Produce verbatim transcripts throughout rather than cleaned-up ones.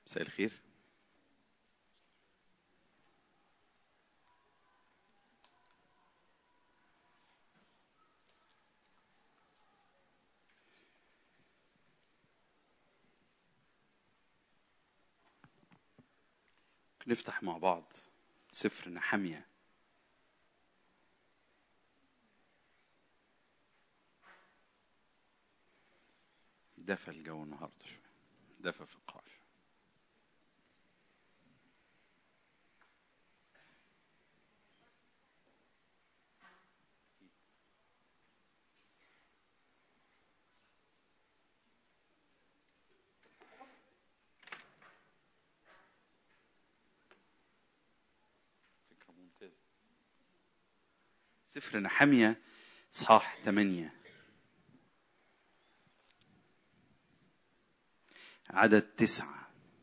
مساء الخير. نفتح مع بعض سفر نحمية. دفى الجو النهارده شويه، دفى في القاع. فكرة ممتازة. سفر نحمية إصحاح ثمانية عدد تسعة.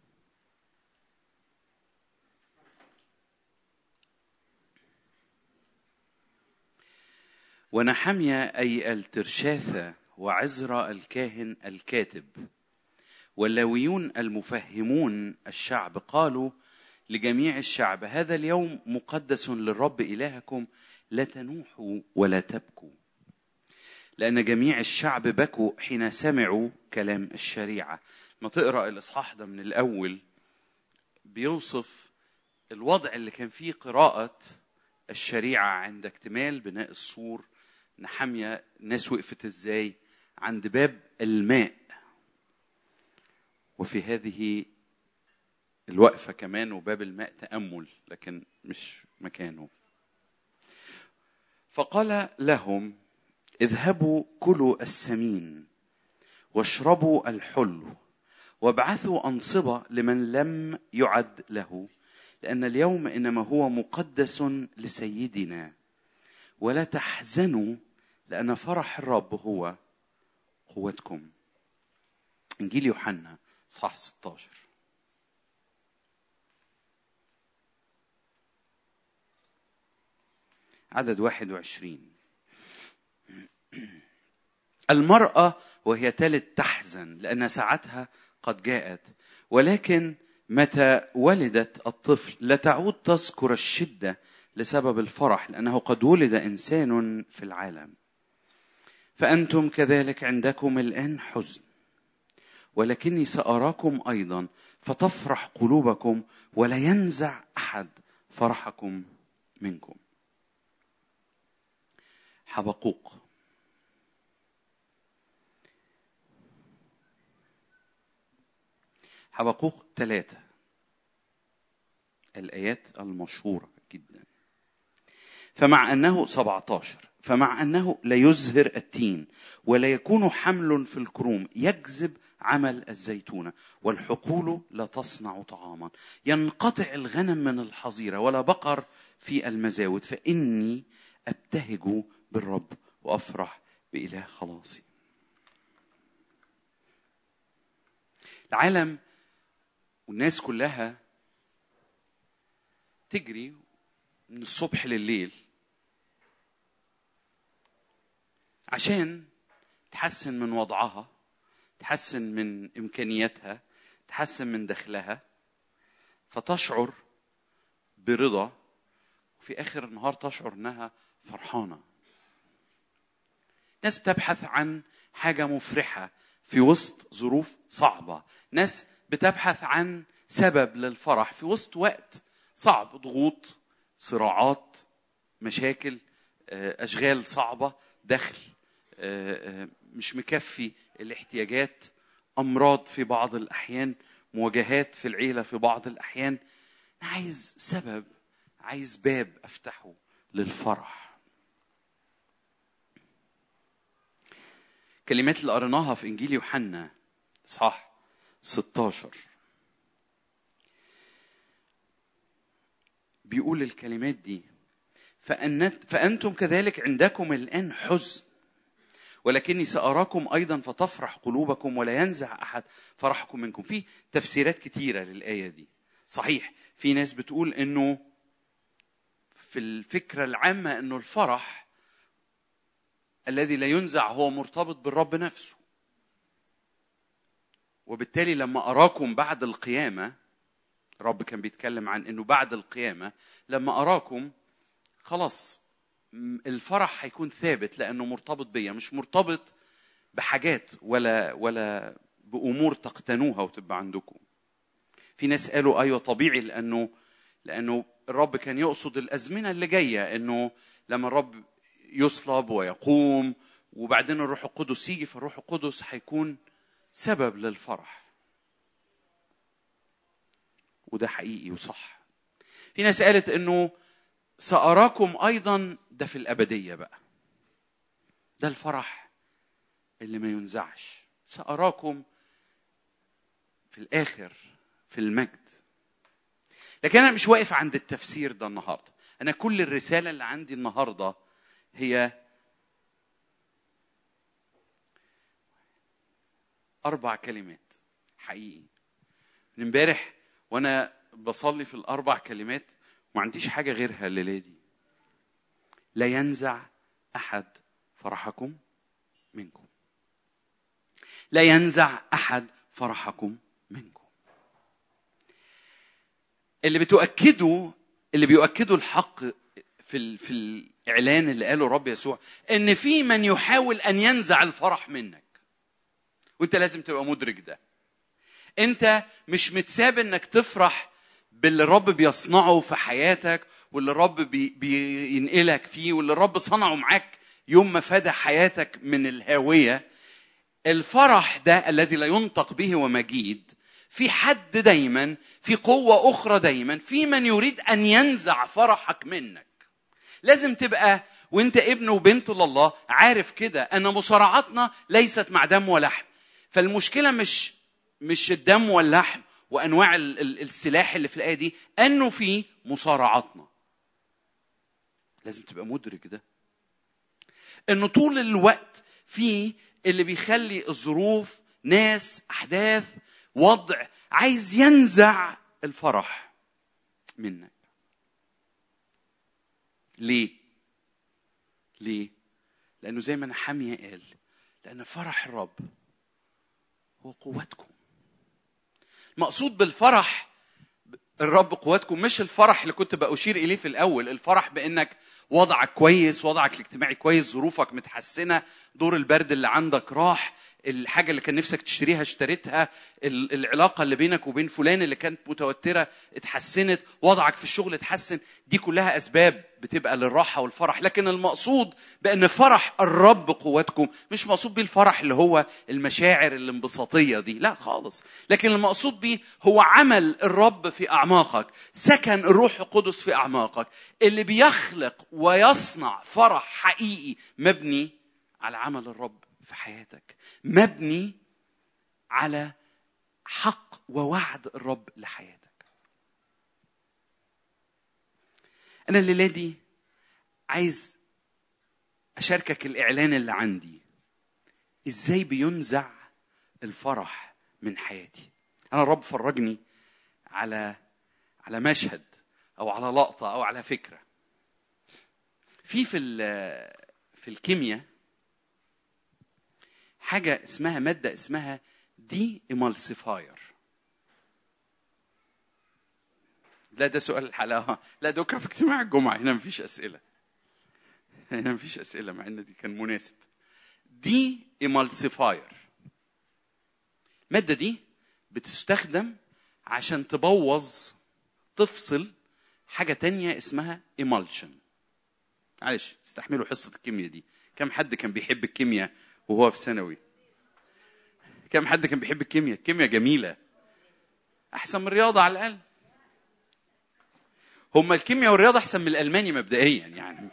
ونحمية أي الترشاثة وعزرا الكاهن الكاتب واللاويون المفهمون الشعب قالوا لجميع الشعب: هذا اليوم مقدس للرب إلهكم، لا تنوحوا ولا تبكوا. لأن جميع الشعب بكوا حين سمعوا كلام الشريعة. ما تقرأ الإصحاح ده من الأول بيوصف الوضع اللي كان فيه قراءة الشريعة عند اكتمال بناء السور. نحمية الناس وقفت ازاي عند باب الماء، وفي هذه الوقفة كمان وباب الماء تأمل لكن مش مكانه. فقال لهم: اذهبوا كلوا السمين واشربوا الحلو وابعثوا أنصبة لمن لم يعد له، لأن اليوم إنما هو مقدس لسيدنا. ولا تحزنوا لأن فرح الرب هو قوتكم. إنجيل يوحنا صح ستة عشر. عدد واحد وعشرين. المرأة وهي تلد تحزن لأن ساعتها قد جاءت، ولكن متى ولدت الطفل لا تعود تذكر الشدة لسبب الفرح، لأنه قد ولد إنسان في العالم. فأنتم كذلك عندكم الآن حزن، ولكني سأراكم أيضا فتفرح قلوبكم ولا ينزع أحد فرحكم منكم. حبقوق. حبقوق ثلاثة، الآيات المشهورة جدا. فمع أنه سبعة عشر فمع أنه لا يزهر التين ولا يكون حمل في الكروم، يجذب عمل الزيتونة، والحقول لا تصنع طعاما، ينقطع الغنم من الحظيرة ولا بقر في المزاود، فإني أبتهج بالرب وأفرح بإله خلاصي. العالم والناس كلها تجري من الصبح لليل عشان تحسن من وضعها، تحسن من إمكانياتها، تحسن من دخلها، فتشعر برضا، وفي آخر النهار تشعر أنها فرحانة. ناس بتبحث عن حاجة مفرحة في وسط ظروف صعبة، ناس بتبحث عن سبب للفرح في وسط وقت صعب، ضغوط، صراعات، مشاكل، أشغال صعبة، دخل مش مكفي الاحتياجات، أمراض في بعض الأحيان، مواجهات في العيلة في بعض الأحيان. أنا عايز سبب، عايز باب أفتحه للفرح. كلمات اللي قرناها في إنجيل يوحنا صح ستة عشر بيقول الكلمات دي: فأنتم كذلك عندكم الآن حزن، ولكني سأراكم أيضا فتفرح قلوبكم ولا ينزع أحد فرحكم منكم. في تفسيرات كتيرة للآية دي. صحيح في ناس بتقول إنه في الفكرة العامة إنه الفرح الذي لا ينزع هو مرتبط بالرب نفسه. وبالتالي لما أراكم بعد القيامة، رب كان بيتكلم عن إنه بعد القيامة لما أراكم خلاص الفرح هيكون ثابت، لأنه مرتبط بيا، مش مرتبط بحاجات ولا ولا بأمور تقتنوها وتبقى عندكم. في ناس قالوا أيوة طبيعي، لأنه لأنه الرب كان يقصد الأزمنة اللي جاية، إنه لما الرب يصلب ويقوم وبعدين الروح القدس يجي، فالروح القدس هيكون سبب للفرح. وده حقيقي وصح. في ناس قالت إنه سأراكم أيضا، ده في الأبدية بقى، ده الفرح اللي ما ينزعش. سأراكم في الآخر في المجد. لكن أنا مش واقف عند التفسير ده النهاردة. أنا كل الرسالة اللي عندي النهاردة هي أربع كلمات حقيقي. من امبارح وأنا بصلي في الأربع كلمات وما عنديش حاجة غيرها الليلة دي. لا ينزع أحد فرحكم منكم. لا ينزع أحد فرحكم منكم. اللي بتؤكده اللي بيؤكدوا الحق في في الإعلان اللي قاله رب يسوع، إن في من يحاول أن ينزع الفرح منك، وأنت لازم تبقى مدرك ده. أنت مش متساب إنك تفرح باللي الرب بيصنعه في حياتك، واللي الرب بي بينقلك فيه، واللي الرب صنعه معاك يوم ما فدى حياتك من الهاوية. الفرح ده الذي لا ينطق به ومجيد، في حد دايما، في قوة أخرى دايما، في من يريد أن ينزع فرحك منك. لازم تبقى وانت ابن وبنت لله عارف كده أن مصارعتنا ليست مع دم ولحم. فالمشكلة مش مش الدم واللحم وأنواع السلاح اللي في الآية دي، أنه في مصارعتنا. لازم تبقى مدرك ده، أنه طول الوقت في اللي بيخلي الظروف، ناس، أحداث، وضع عايز ينزع الفرح منك. ليه؟ ليه؟ لأنه زي ما نحمية قال، لأن فرح الرب هو قوتكم. مقصود بالفرح الرب قوتكم مش الفرح اللي كنت بأشير إليه في الأول، الفرح بأنك وضعك كويس، وضعك الاجتماعي كويس، ظروفك متحسنة، دور البرد اللي عندك راح، الحاجة اللي كان نفسك تشتريها اشتريتها، العلاقة اللي بينك وبين فلان اللي كانت متوترة اتحسنت، وضعك في الشغل اتحسن. دي كلها أسباب بتبقى للراحة والفرح. لكن المقصود بأن فرح الرب قوتكم مش مقصود بيه الفرح اللي هو المشاعر الانبساطية دي، لا خالص. لكن المقصود بيه هو عمل الرب في أعماقك، سكن الروح القدس في أعماقك، اللي بيخلق ويصنع فرح حقيقي مبني على عمل الرب في حياتك، مبني على حق ووعد الرب لحياتك. أنا الليلة دي عايز أشاركك الإعلان اللي عندي، إزاي بينزع الفرح من حياتي. أنا الرب فرجني على على مشهد أو على لقطة أو على فكرة في في في الكيمياء، حاجة اسمها مادة اسمها دي إمالسيفاير. لا ده سؤال الحلقة، لا ده كان في اجتماع الجمعة، هنا مفيش أسئلة، هنا مفيش أسئلة مع إن دي كان مناسب. دي إمالسيفاير، مادة دي بتستخدم عشان تبوظ، تفصل حاجة تانية اسمها إمالشن. معلش استحملوا حصة الكيمياء دي. كم حد كان بيحب الكيمياء وهو في ثانوي؟ كم حد كان بيحب الكيمياء؟ الكيمياء جميلة، أحسن من الرياضة على الأقل. هما الكيمياء والرياضة أحسن من الألماني مبدئيا، يعني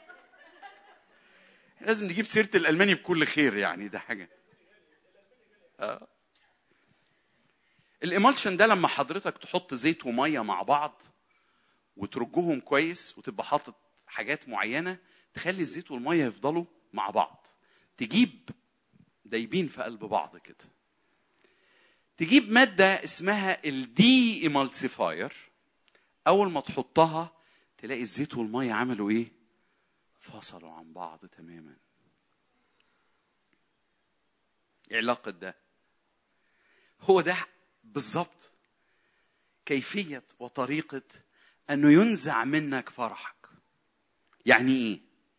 لازم نجيب سيرة الألماني بكل خير، يعني ده حاجة. آه. الإمالشن ده لما حضرتك تحط زيت ومية مع بعض وترجوهم كويس، وتبقى حاطط حاجات معينة تخلي الزيت والمية يفضلوا مع بعض، تجيب دايبين في قلب بعض كده. تجيب مادة اسمها الدي إمالسيفاير، أول ما تحطها تلاقي الزيت والمية عملوا إيه؟ فصلوا عن بعض تماما. إيه علاقة ده؟ هو ده بالظبط كيفية وطريقة أنه ينزع منك فرحك. يعني إيه؟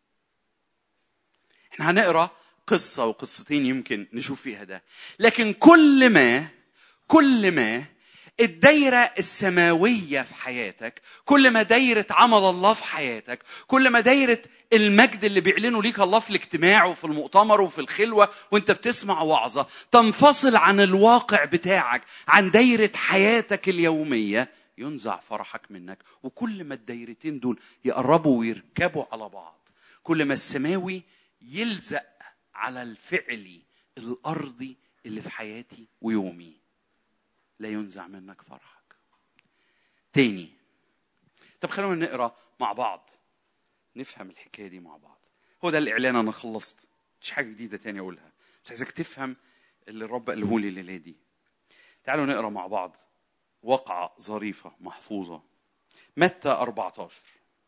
إحنا هنقرأ قصة وقصتين يمكن نشوف فيها ده، لكن كل ما كل ما الدايرة السماوية في حياتك، كل ما دايرة عمل الله في حياتك، كل ما دايرة المجد اللي بيعلنوا ليك الله في الاجتماع وفي المؤتمر وفي الخلوة وانت بتسمع وعظة تنفصل عن الواقع بتاعك، عن دايرة حياتك اليومية، ينزع فرحك منك. وكل ما الدايرتين دول يقربوا ويركبوا على بعض، كل ما السماوي يلزق على الفعلي الأرضي اللي في حياتي ويومي، لا ينزع منك فرحك. تاني، طب خلونا نقرأ مع بعض نفهم الحكاية دي مع بعض. هو ده الإعلان، أنا خلصت، مش حاجة جديدة تاني أقولها، بس عايزك تفهم اللي الرب قاله لي الليلة دي. تعالوا نقرأ مع بعض وقعة ظريفة محفوظة، متى أربعة عشر.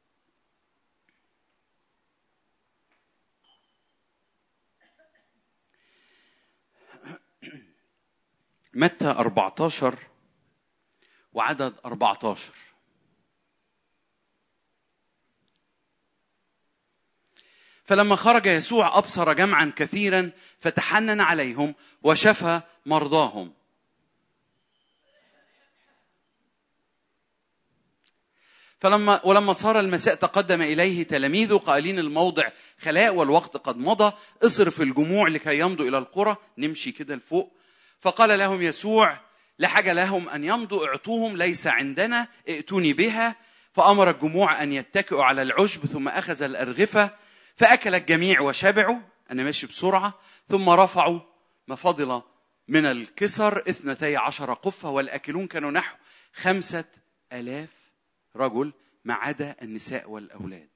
متى أربعة عشر وعدد أربعة عشر. فلما خرج يسوع أبصر جمعا كثيرا فتحنن عليهم وشفى مرضاهم. فلما ولما صار المساء تقدم إليه تلاميذه قائلين الموضع خلاء والوقت قد مضى، اصرف الجموع لكي يمضوا إلى القرى. نمشي كده لفوق. فقال لهم يسوع لا حاجة لهم أن يمضوا، اعطوهم، ليس عندنا، ائتوني بها. فأمر الجموع أن يتكئوا على العشب، ثم أخذ الأرغفة فأكل الجميع وشبعوا. أنا ماشي بسرعة. ثم رفعوا ما فضل من الكسر اثنتي عشر قفة، والأكلون كانوا نحو خمسة آلاف رجل ما عدا النساء والأولاد.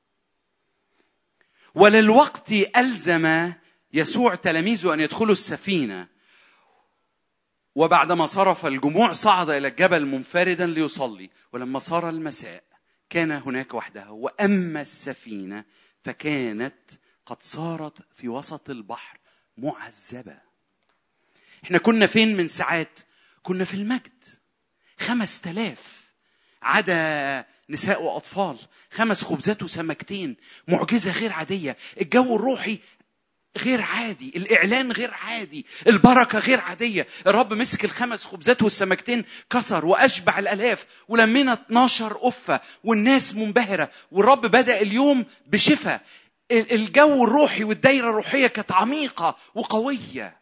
وللوقت ألزم يسوع تلاميذه أن يدخلوا السفينة، وبعدما صرف الجموع صعد إلى الجبل منفردا ليصلي. ولما صار المساء كان هناك وحده، وأما السفينة فكانت قد صارت في وسط البحر معذبة. احنا كنا فين من ساعات؟ كنا في المجد، خمس تلاف عدا نساء وأطفال، خمس خبزات وسمكتين، معجزة غير عادية، الجو الروحي غير عادي، الإعلان غير عادي، البركة غير عادية. الرب مسك الخمس خبزات والسمكتين كسر وأشبع الألاف، ولمنا اتناشر قفة والناس منبهرة. والرب بدأ اليوم بشفاء. الجو الروحي والدايرة الروحية كانت عميقة وقوية.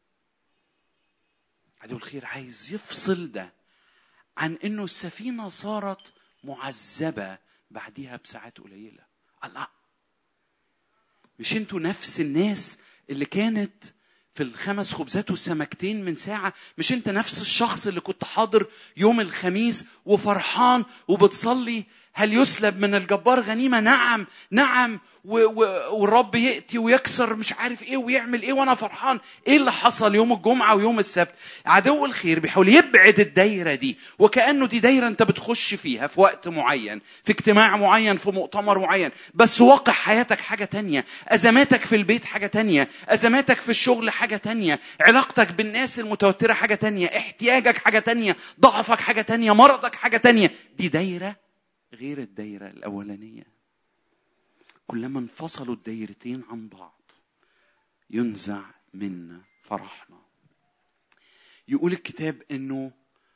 عدو الخير عايز يفصل ده عن إنه السفينة صارت معذبة بعدها بساعات قليلة. الله، مش انتوا نفس الناس اللي كانت في الخمس خبزات والسمكتين من ساعة؟ مش انت نفس الشخص اللي كنت حاضر يوم الخميس وفرحان وبتصلي هل يسلب من الجبار غنيمة؟ نعم نعم. والرب يأتي ويكسر مش عارف ايه ويعمل ايه وانا فرحان. ايه اللي حصل يوم الجمعة ويوم السبت؟ عدو الخير بيحاول يبعد الدايرة دي، وكأنه دي دايرة انت بتخش فيها في وقت معين، في اجتماع معين، في مؤتمر معين، بس واقع حياتك حاجة تانية، ازماتك في البيت حاجة تانية، ازماتك في الشغل حاجة تانية، علاقتك بالناس المتوترة حاجة تانية، احتياجك حاجة تانية، ضعفك حاجة تانية، مرضك حاجة تانية. دي دايرة غير الدايرة الأولانية. كلما انفصلوا الدايرتين عن بعض ينزع منا فرحنا. يقول الكتاب انه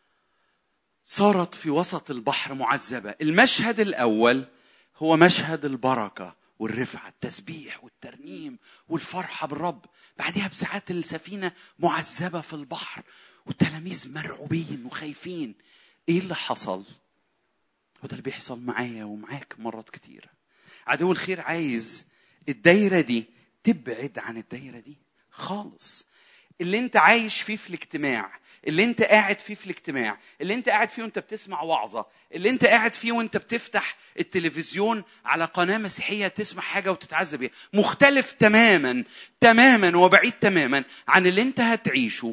صارت في وسط البحر معذبة. المشهد الأول هو مشهد البركة والرفعة، التسبيح والترنيم والفرحة بالرب. بعدها بساعات السفينة معذبة في البحر والتلاميذ مرعوبين وخايفين. ايه اللي حصل؟ وده اللي بيحصل معايا ومعاك مرات كتير. عدو الخير عايز الدايرة دي تبعد عن الدايرة دي خالص. اللي انت عايش فيه في الاجتماع، اللي انت قاعد فيه في الاجتماع، اللي انت قاعد فيه وانت بتسمع وعظة، اللي انت قاعد فيه وانت بتفتح التلفزيون على قناة مسيحية تسمع حاجة وتتعذب بيها، مختلف تماما تماما وبعيد تماما عن اللي انت هتعيشه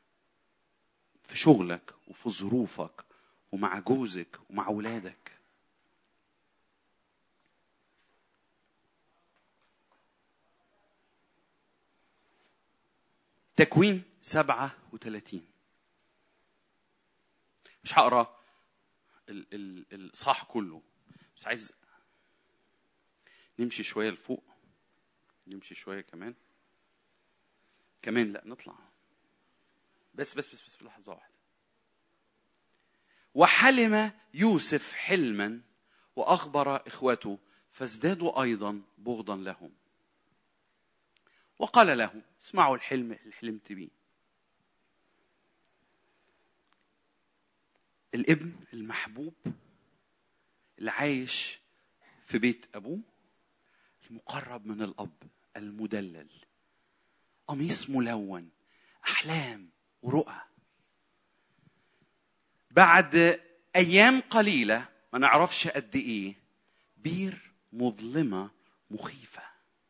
في شغلك وفي ظروفك ومع جوزك ومع أولادك. تكوين سبعة وثلاثين. مش هقرا الإصحاح كله، بس عايز نمشي شوية لفوق، نمشي شوية كمان كمان لا نطلع بس بس بس بس لحظة واحدة. وحلم يوسف حلما وأخبر إخوته فازدادوا أيضا بغضا لهم، وقال لهم اسمعوا الحلم اللي حلمت بيه. الابن المحبوب اللي عايش في بيت أبوه، المقرب من الأب، المدلل، قميص ملون، أحلام ورؤى. بعد أيام قليلة ما نعرفش قد إيه، بير مظلمة مخيفة.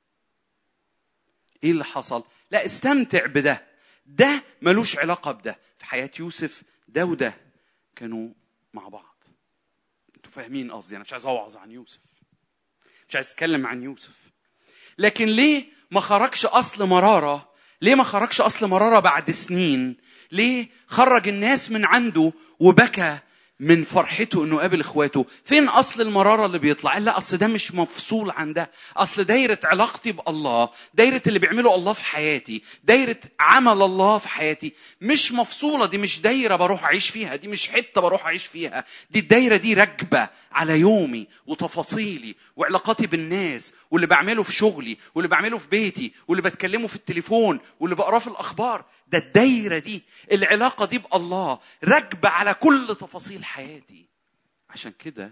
إيه اللي حصل؟ لا استمتع بده، ده ملوش علاقة بده. في حياة يوسف ده وده كانوا مع بعض. انتوا فاهمين قصدي؟ أنا مش عايز أوعظ عن يوسف، مش عايز أتكلم عن يوسف، لكن ليه ما خرجش أصل مرارة؟ ليه ما خرجش أصل مرارة بعد سنين؟ ليه خرج الناس من عنده وبكى من فرحته انه قابل اخواته؟ فين اصل المرارة اللي بيطلع؟ لا اصل ده مش مفصول عن ده، اصل دايرة علاقتي بالله، دايرة اللي بيعمله الله في حياتي، دايرة عمل الله في حياتي مش مفصولة. دي مش دايرة بروح اعيش فيها، دي مش حتة بروح اعيش فيها، دي الدايرة دي راكبة على يومي وتفاصيلي وعلاقاتي بالناس، واللي بعمله في شغلي، واللي بعمله في بيتي، واللي بتكلمه في التليفون، واللي بقراه في الاخبار. ده الدايرة دي، العلاقة دي بالله راكبة على كل تفاصيل حياتي. عشان كده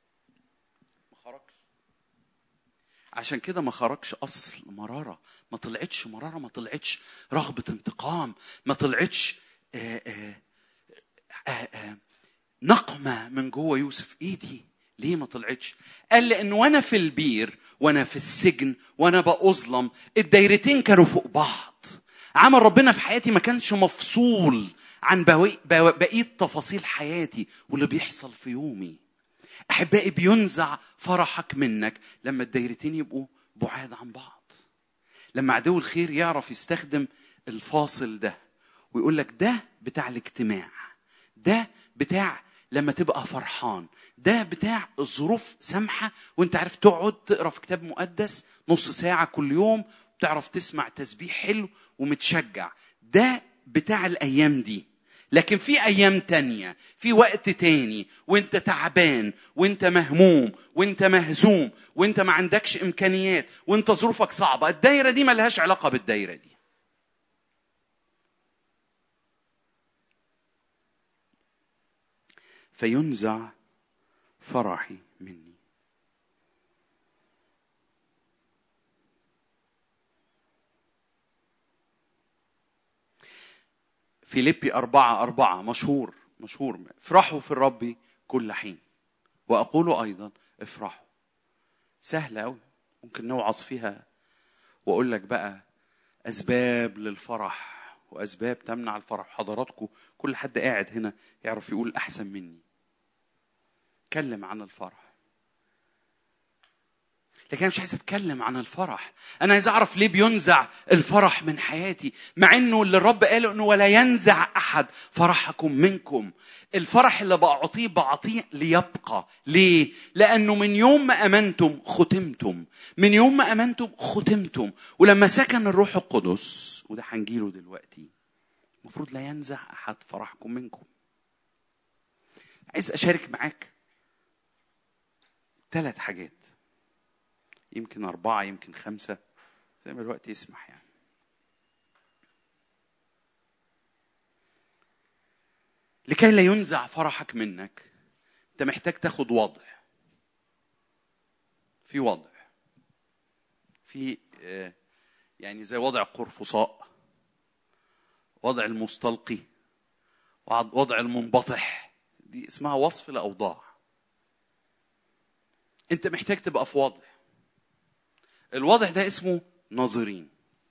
ما خرجش، عشان كده ما خرجش أصل مرارة. ما طلعتش مرارة، ما طلعتش رغبة انتقام، ما طلعتش آآ آآ آآ آآ نقمة من جوه يوسف. ايه دي؟ ليه ما طلعتش؟ قال لأنه وانا في البير وانا في السجن وانا بأظلم، الدايرتين كانوا فوق بعض. عمل ربنا في حياتي ما كانش مفصول عن بقية تفاصيل حياتي واللي بيحصل في يومي. أحبائي، بينزع فرحك منك لما الدايرتين يبقوا بعاد عن بعض. لما عدو الخير يعرف يستخدم الفاصل ده ويقول لك ده بتاع الاجتماع، ده بتاع لما تبقى فرحان، ده بتاع الظروف سامحة وانت عارف تقعد تقرأ في كتاب مقدس نص ساعة كل يوم، بتعرف تسمع تسبيح حلو ومتشجع، ده بتاع الأيام دي. لكن في أيام تانية، في وقت تاني وانت تعبان وانت مهموم وانت مهزوم وانت ما عندكش إمكانيات وانت ظروفك صعبة، الدايرة دي ما لهاش علاقة بالدايرة دي. فينزع فرحي مني. فيليبي أربعة أربعة مشهور مشهور افرحوا في الرب كل حين وأقول أيضا افرحوا. سهلة أوي، ممكن نوعظ فيها وأقول لك بقى أسباب للفرح وأسباب تمنع الفرح. حضراتكم كل حد قاعد هنا يعرف يقول أحسن مني، اتكلم عن الفرح. لكن أنا مش عايز أتكلم عن الفرح، أنا عايز أعرف ليه بينزع الفرح من حياتي، مع أنه اللي الرب قاله أنه ولا ينزع أحد فرحكم منكم. الفرح اللي بعطيه بعطيه ليبقى. ليه؟ لأنه من يوم ما أمنتم ختمتم، من يوم ما أمنتم ختمتم. ولما سكن الروح القدس، وده هنجيله دلوقتي، المفروض لا ينزع أحد فرحكم منكم. عايز أشارك معاك ثلاث حاجات، يمكن أربعة يمكن خمسة زي ما الوقت يسمح. يعني لكي لا ينزع فرحك منك أنت محتاج تاخد وضع. في وضع، في يعني زي وضع القرفصاء، وضع المستلقي، وضع المنبطح. دي اسمها وصف الأوضاع. أنت محتاج تبقى في وضع. الوضع ده اسمه ناظرين.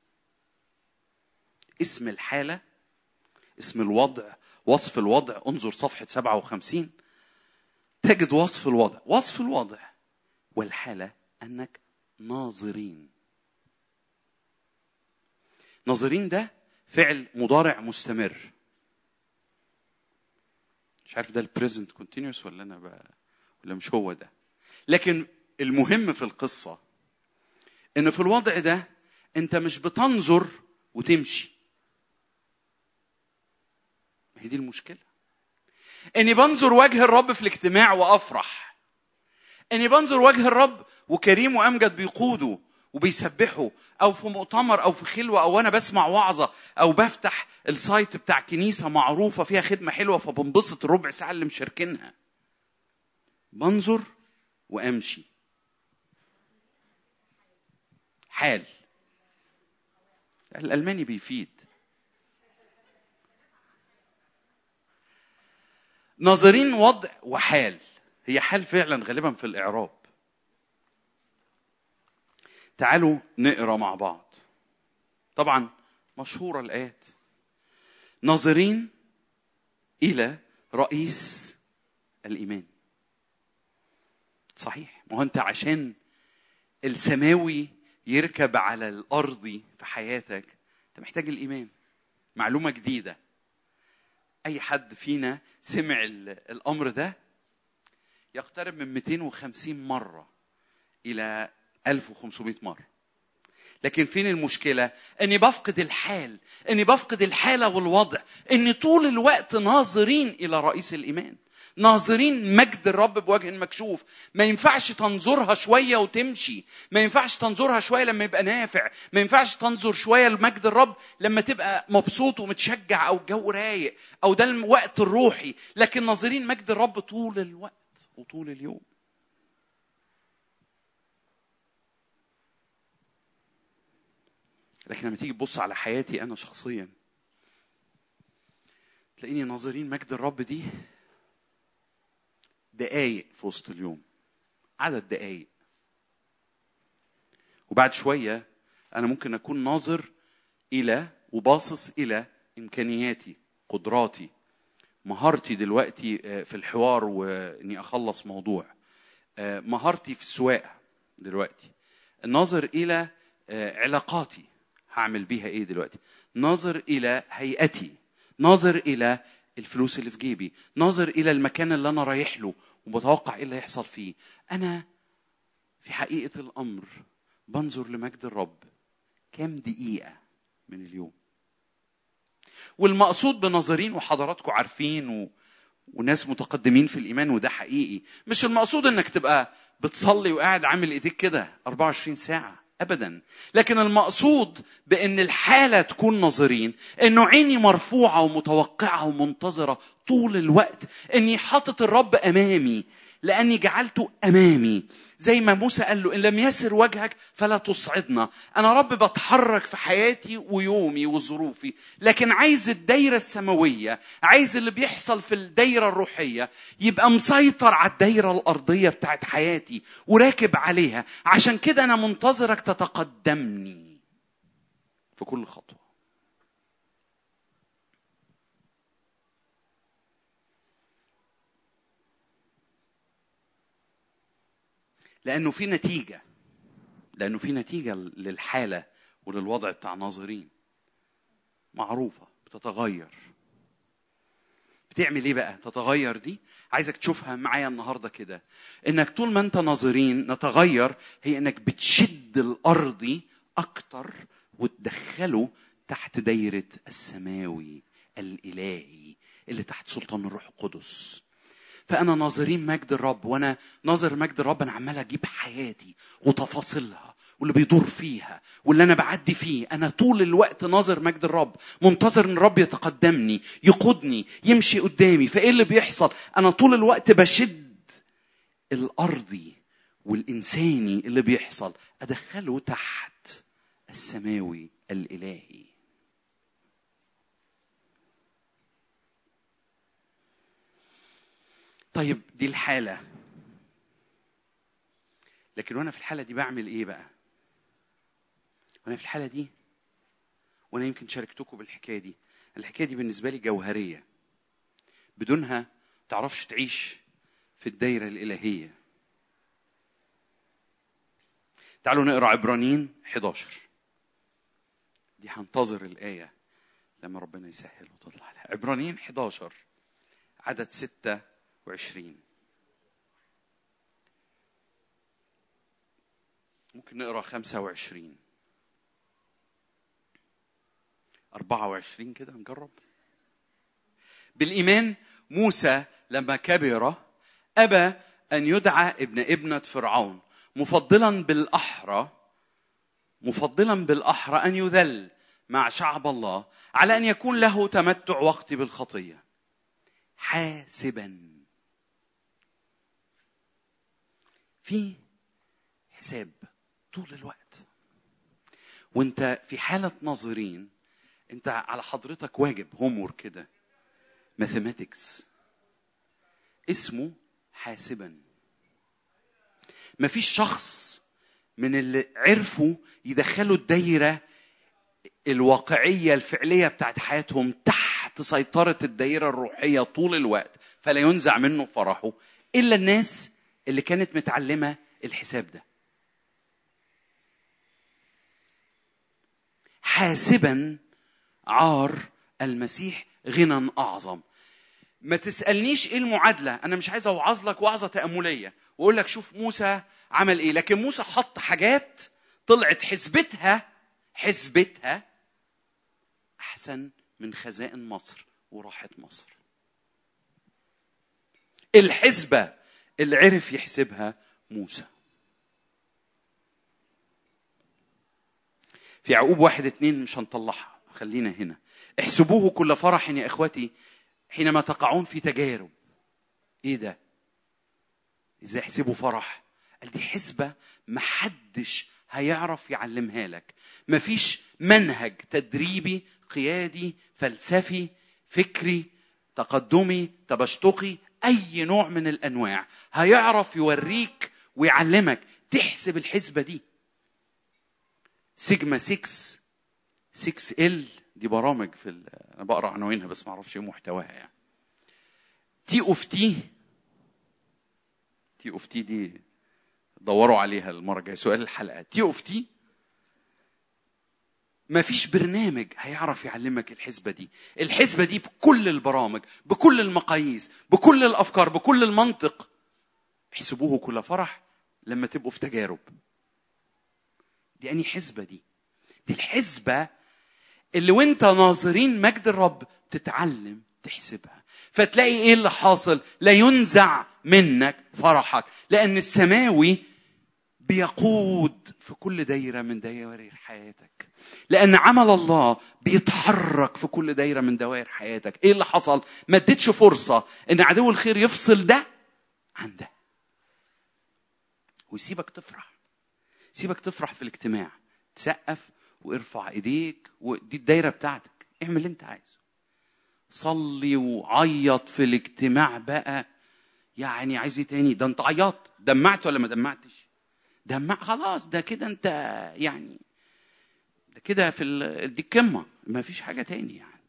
اسم الحالة، اسم الوضع، وصف الوضع. انظر صفحة سبعة وخمسين تجد وصف الوضع. وصف الوضع والحالة أنك ناظرين. ناظرين ده فعل مضارع مستمر. مش عارف ده البريزنت كونتينيوس ولا انا بقى ولا مش هو ده. لكن المهم في القصة ان في الوضع ده انت مش بتنظر وتمشي. هي دي المشكلة. اني بنظر وجه الرب في الاجتماع وافرح، اني بنظر وجه الرب وكريم وامجد بيقودوا وبيسبحوا، او في مؤتمر او في خلوة، او انا بسمع وعظة، او بفتح السايت بتاع كنيسة معروفة فيها خدمة حلوة فبنبسط الربع ساعة اللي مشاركينها. بنظر وامشي. حال. الالماني بيفيد. ناظرين وضع وحال. هي حال فعلا غالبا في الاعراب. تعالوا نقرا مع بعض. طبعا مشهورة الايات. ناظرين الى رئيس الايمان. صحيح، ما هو انت عشان السماوي يركب على الارضي في حياتك انت محتاج الايمان. معلومة جديدة، اي حد فينا سمع الامر ده يقترب من مئتين وخمسين مرة الى ألف وخمسمائة مرة. لكن فين المشكلة؟ اني بفقد الحال، اني بفقد الحالة والوضع، اني طول الوقت ناظرين الى رئيس الايمان، ناظرين مجد الرب بوجه مكشوف. ما ينفعش تنظرها شوية وتمشي، ما ينفعش تنظرها شوية لما يبقى نافع، ما ينفعش تنظر شوية لمجد الرب لما تبقى مبسوط ومتشجع او الجو رايق او ده الوقت الروحي. لكن ناظرين مجد الرب طول الوقت وطول اليوم. لكن لما تيجي تبص على حياتي أنا شخصيا تلاقيني ناظرين مجد الرب دي دقايق في وسط اليوم، عدد دقايق. وبعد شوية أنا ممكن أكون ناظر إلى وباصص إلى إمكانياتي، قدراتي، مهارتي دلوقتي في الحوار وإني أخلص موضوع، مهارتي في السواقة دلوقتي، ناظر إلى علاقاتي هعمل بيها ايه دلوقتي، ناظر الى هيئتي، ناظر الى الفلوس اللي في جيبي، ناظر الى المكان اللي انا رايح له وبتوقع ايه اللي هيحصل فيه. انا في حقيقة الامر بنظر لمجد الرب كام دقيقة من اليوم. والمقصود بناظرين، وحضراتكم عارفين و... وناس متقدمين في الايمان وده حقيقي، مش المقصود انك تبقى بتصلي وقاعد عامل ايديك كده أربعة وعشرين ساعة أبدا. لكن المقصود بأن الحالة تكون ناظرين، أنه عيني مرفوعة ومتوقعة ومنتظرة طول الوقت، أني حاطط الرب أمامي لأني جعلته أمامي. زي ما موسى قال له إن لم يسر وجهك فلا تصعدنا. أنا رب بتحرك في حياتي ويومي وظروفي، لكن عايز الدايرة السماوية، عايز اللي بيحصل في الدايرة الروحية يبقى مسيطر على الدايرة الأرضية بتاعت حياتي وراكب عليها. عشان كده أنا منتظرك تتقدمني في كل خطوة. لأنه في نتيجة، لأنه في نتيجة للحالة وللوضع بتاع ناظرين معروفة بتتغير. بتعمل ايه بقى تتغير دي؟ عايزك تشوفها معايا النهاردة كده، انك طول ما انت ناظرين نتغير هي انك بتشد الأرضي أكتر وتدخله تحت دايرة السماوي الإلهي اللي تحت سلطان الروح القدس. فأنا ناظرين مجد الرب، وأنا ناظر مجد الرب أنا عمال أجيب حياتي وتفاصيلها واللي بيدور فيها واللي أنا بعدي فيه. أنا طول الوقت ناظر مجد الرب، منتظر أن الرب يتقدمني، يقودني، يمشي قدامي. فإيه اللي بيحصل؟ أنا طول الوقت بشد الأرضي والإنساني اللي بيحصل أدخله تحت السماوي الإلهي. طيب دي الحالة، لكن وانا في الحالة دي بعمل ايه بقى؟ وانا في الحالة دي، وانا يمكن شاركتكم بالحكاية دي، الحكاية دي بالنسبة لي جوهرية، بدونها تعرفش تعيش في الدايرة الإلهية. تعالوا نقرأ عبرانيين إحدى عشر. دي هنتظر الآية لما ربنا يسهل وتطلع. عبرانيين إحدى عشر عدد ستة وعشرين. ممكن نقرأ خمسة وعشرين، أربعة وعشرين كده نجرب. بالإيمان موسى لما كبر أبى أن يدعى ابن ابنة فرعون، مفضلا بالأحرى مفضلا بالأحرى أن يذل مع شعب الله على أن يكون له تمتع وقتي بالخطية، حاسبا. في حساب طول الوقت وانت في حالة ناظرين. انت على حضرتك واجب هومور كده، ماثيماتكس، اسمه حاسبا. مفيش شخص من اللي عرفوا يدخلوا الدايرة الواقعية الفعلية بتاعت حياتهم تحت سيطرة الدايرة الروحية طول الوقت فلا ينزع منه فرحه إلا الناس اللي كانت متعلمة الحساب ده. حاسبا عار المسيح غنى أعظم. ما تسألنيش إيه المعادلة، أنا مش عايز أوعظ لك وعظة تأملية وأقول لك شوف موسى عمل إيه، لكن موسى حط حاجات طلعت حسبتها حسبتها أحسن من خزائن مصر وراحت مصر. الحسبة اللي عرف يحسبها موسى. في يعقوب واحد اتنين مش هنطلعها، خلينا هنا. احسبوه كل فرح يا إخوتي حينما تقعون في تجارب. ايه ده؟ ازاي احسبوا فرح؟ قال دي حسبة محدش هيعرف يعلمها لك. مفيش منهج تدريبي قيادي فلسفي فكري تقدمي تبشتقي اي نوع من الانواع هيعرف يوريك ويعلمك تحسب الحسبة دي. سيجما ستة ستة ال دي برامج في ال... انا بقرا عناوينها بس ما اعرفش ايه محتواها يعني. تي اوف تي تي اوف تي دي دوروا عليها المره الجايه، سؤال الحلقه. تي اوف تي ما فيش برنامج هيعرف يعلمك الحسبه دي. الحسبه دي بكل البرامج بكل المقاييس بكل الافكار بكل المنطق. احسبوه كل فرح لما تبقوا في تجارب. دي اني حسبه دي دي الحسبه اللي وانت ناظرين مجد الرب تتعلم تحسبها، فتلاقي ايه اللي حاصل. لا ينزع منك فرحك لان السماوي بيقود في كل دايرة من دوائر حياتك، لان عمل الله بيتحرك في كل دايرة من دوائر حياتك. ايه اللي حصل؟ ما اديتش فرصة ان عدو الخير يفصل ده عن ده ويسيبك تفرح. سيبك تفرح في الاجتماع، تسقف وارفع ايديك ودي الدايرة بتاعتك، اعمل اللي انت عايزه. صلي وعيط في الاجتماع بقى، يعني عايز ايه تاني؟ ده انت عيط، دمعت ولا ما دمعتش؟ دمع خلاص، ده كده انت يعني ده كده في دي القمة، ما فيش حاجة تاني يعني.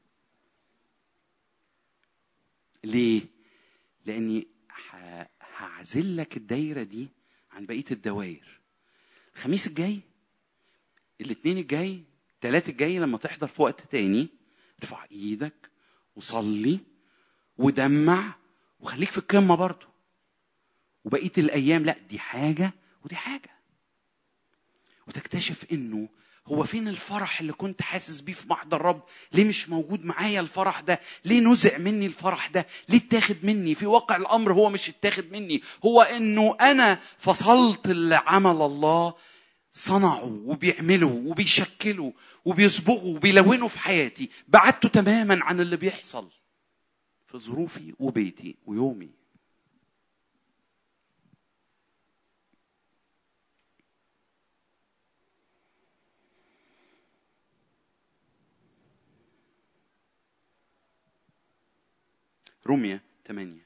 ليه؟ لاني هعزل لك الدايرة دي عن بقية الدوائر. الخميس الجاي، الاثنين الجاي، الثلاث الجاي لما تحضر في وقت تاني ارفع ايدك وصلي ودمع وخليك في القمة برضو. وبقية الايام لا، دي حاجة ودي حاجة. وتكتشف انه هو فين الفرح اللي كنت حاسس بيه في محضر الرب؟ ليه مش موجود معايا الفرح ده؟ ليه نزع مني الفرح ده؟ ليه اتاخد مني؟ في واقع الامر هو مش اتاخد مني، هو انه انا فصلت العمل الله صنعوا وبيعملوا وبيشكلوا وبيصبغوا وبيلونوا في حياتي، بعدته تماما عن اللي بيحصل في ظروفي وبيتي ويومي. رومية ثمانية.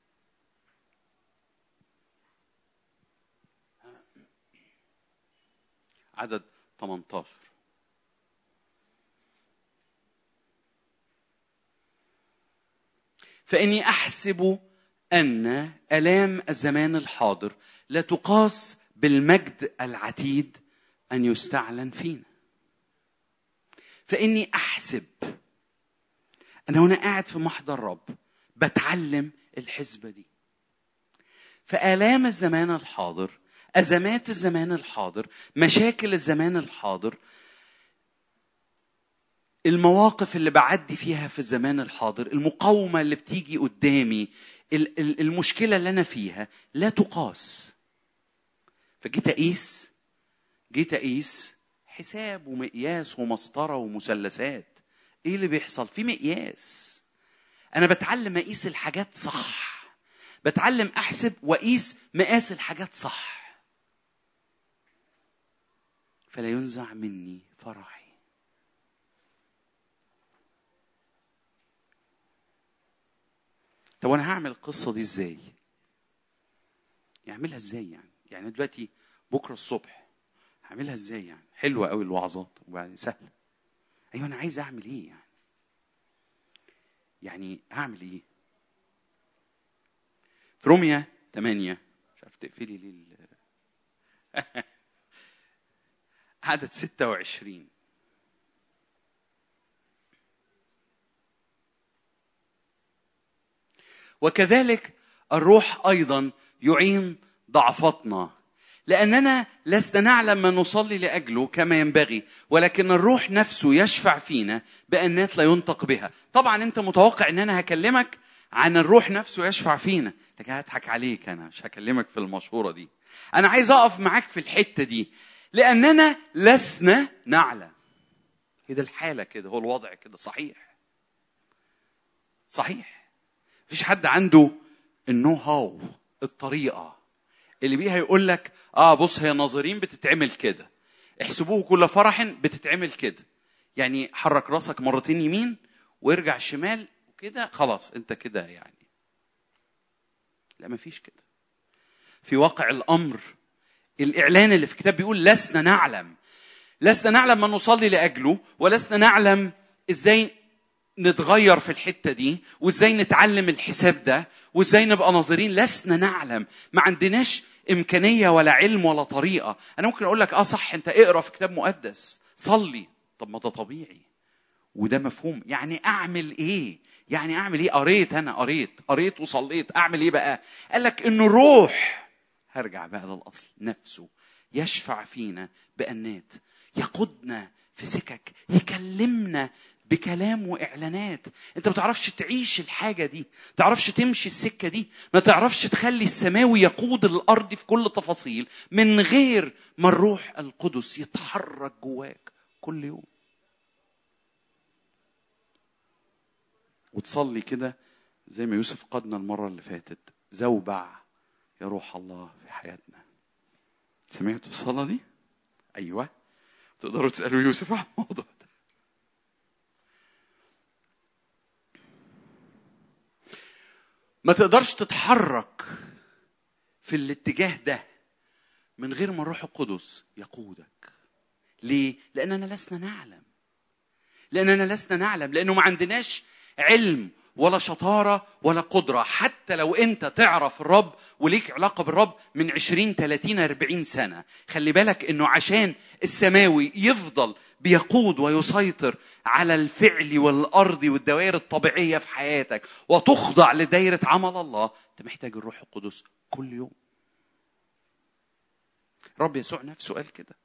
عدد ثمانية عشر. فإني أحسب أن آلام الزمان الحاضر لا تقاس بالمجد العتيد أن يستعلن فينا. فإني أحسب أنا هنا قاعد في محضر الرب بتعلم الحسبة دي. فآلام الزمان الحاضر، أزمات الزمان الحاضر، مشاكل الزمان الحاضر، المواقف اللي بعدي فيها في الزمان الحاضر، المقاومة اللي بتيجي قدامي، المشكلة اللي أنا فيها لا تقاس. فجيت أقيس جيت أقيس حساب ومقياس ومسطرة ومثلثات. إيه اللي بيحصل؟ في مقياس. أنا بتعلم أقيس الحاجات صح، بتعلم أحسب وأقيس مقاس الحاجات صح، فلا ينزع مني فرحي. طب أنا هعمل القصة دي إزاي؟ يعملها إزاي يعني؟ يعني دلوقتي بكرة الصبح هعملها إزاي يعني؟ حلوة قوي الوعظات وبعدين سهلة. أيوة أنا عايز أعمل إيه يعني؟ يعني هعمل إيه؟ في رومية ثمانية، مش عارف تقفلي ليه عدد ستة وعشرين. وكذلك الروح أيضا يعين ضعفتنا، لأننا لسنا نعلم ما نصلي لأجله كما ينبغي، ولكن الروح نفسه يشفع فينا بأنات لا ينطق بها. طبعا أنت متوقع أن أنا هكلمك عن الروح نفسه يشفع فينا، لكن هضحك عليك، أنا مش هكلمك في المشهورة دي. أنا عايز أقف معاك في الحتة دي، لأننا لسنا نعلم. هي ده الحالة كده، هو الوضع كده. صحيح صحيح مفيش حد عنده النو هاو، الطريقة اللي بيها يقول لك اه بص هي ناظرين بتتعمل كده، احسبوه كل فرح بتتعمل كده، يعني حرك راسك مرتين يمين وارجع شمال وكده خلاص انت كده يعني. لا مفيش كده. في واقع الامر الاعلان اللي في الكتاب بيقول لسنا نعلم لسنا نعلم ما نصلي لاجله، ولسنا نعلم ازاي نتغير في الحتة دي، وازاي نتعلم الحساب ده، وازاي نبقى ناظرين. لسنا نعلم، ما عندناش امكانية ولا علم ولا طريقة. انا ممكن اقول لك اه صح انت اقرأ في كتاب مقدس صلي، طب ما ده طبيعي وده مفهوم. يعني اعمل ايه؟ يعني اعمل ايه؟ قريت انا قريت قريت وصليت، اعمل ايه بقى؟ قال لك انه روح، هرجع بقى للاصل، نفسه يشفع فينا بأنات، يقودنا في سكك، يكلمنا بكلام وإعلانات. أنت ما تعرفش تعيش الحاجة دي، ما تعرفش تمشي السكة دي، ما تعرفش تخلي السماوي يقود الأرض في كل تفاصيل من غير ما الروح القدس يتحرك جواك كل يوم. وتصلي كده زي ما يوسف قادنا المرة اللي فاتت، زوبع يا روح الله في حياتنا. سمعتوا الصلاة دي؟ أيوة، تقدروا تسألوا يوسف عن الموضوع ده. ما تقدرش تتحرك في الاتجاه ده من غير ما الروح القدس يقودك. ليه؟ لأننا لسنا نعلم لأننا لسنا نعلم لأنه ما عندناش علم ولا شطارة ولا قدرة. حتى لو أنت تعرف الرب وليك علاقة بالرب من عشرين ثلاثين أربعين سنة، خلي بالك أنه عشان السماوي يفضل بيقود ويسيطر على الفعل والأرض والدوائر الطبيعية في حياتك وتخضع لدائرة عمل الله، أنت محتاج الروح القدس كل يوم. رب يسوع نفسه قال كده،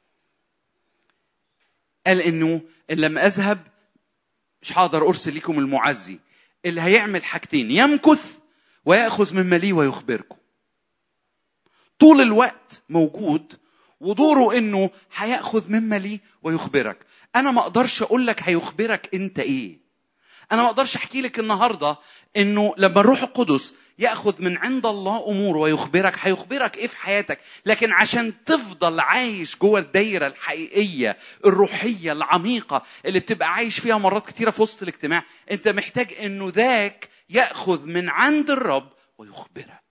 قال إنه إن لم أذهب مش هقدر أرسل لكم المعزي اللي هيعمل حاجتين، يمكث ويأخذ مما لي ويخبركم. طول الوقت موجود ودوره إنه هيأخذ مما لي ويخبرك. أنا ما أقدرش أقول لك هيخبرك أنت إيه. أنا ما أقدرش أحكي لك النهاردة إنه لما الروح القدس يأخذ من عند الله أمور ويخبرك هيخبرك إيه في حياتك. لكن عشان تفضل عايش جوه الدايرة الحقيقية الروحية العميقة اللي بتبقى عايش فيها مرات كتيرة في وسط الاجتماع، أنت محتاج إنه ذاك يأخذ من عند الرب ويخبرك.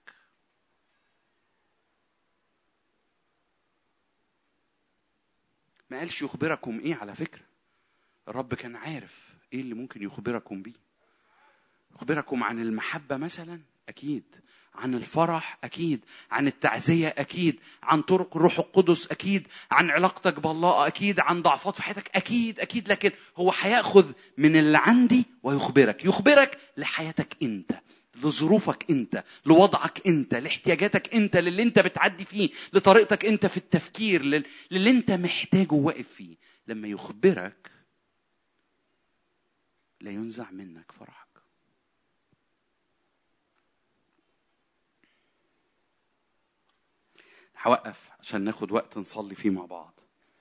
ما قالش يخبركم إيه على فكرة، الرب كان عارف إيه اللي ممكن يخبركم بيه. يخبركم عن المحبة مثلا، أكيد عن الفرح أكيد، عن التعزية أكيد، عن طرق الروح القدس أكيد، عن علاقتك بالله أكيد، عن ضعفات في حياتك أكيد أكيد. لكن هو هيأخذ من اللي عندي ويخبرك، يخبرك لحياتك أنت، لظروفك أنت، لوضعك أنت، لاحتياجاتك أنت، للي أنت بتعدي فيه، لطريقتك أنت في التفكير، للي أنت محتاجه واقف فيه. لما يخبرك لا ينزع منك فرحك. هوقف عشان ناخد وقت نصلي فيه مع بعض.